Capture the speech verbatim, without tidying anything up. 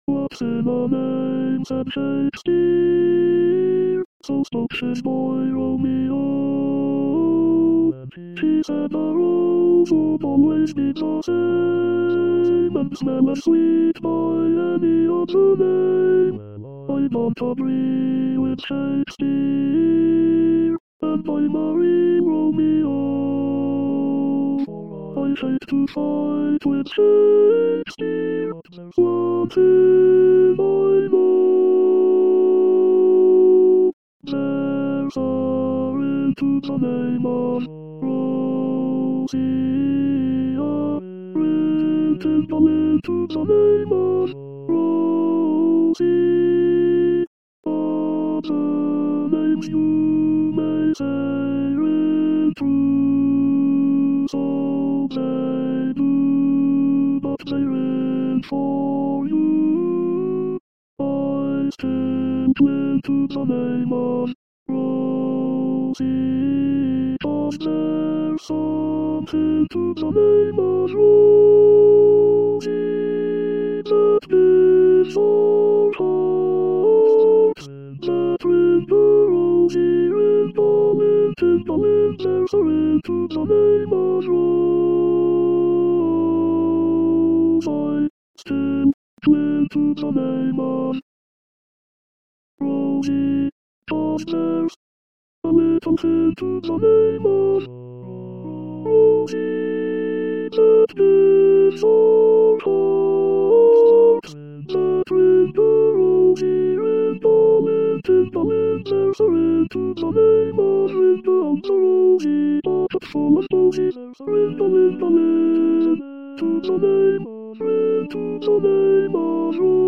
What's in our name, said Shakespeare. So spoke his boy Romeo. And he said the rose would always be the same, and smell as sweet by any other name. I don't agree with Shakespeare, and I'm a real Romeo. I hate to fight with Shakespeare, but there's one thing I know. There's a ring to the name of Rosie, a ring to the ring to the name of Rosie. Other names you may say ring true, so they do, but they ring for you. I still cling to the name of Rosie, 'cause there's something to the name of Rosie that gives our hearts that ring the Rosie, ring the ring, tin the ring, there's a ring to the name of Rose. I still cling to the name of Rosie, 'cause there's a little thing to the name of Rosie that gives our hearts that ring the Rosie, ring the ring, tin the ring, there's a ring to the name of ring the Rosie, pocket full of posies, there's a ring the ring the ring to the name of ring to the name of Rosie.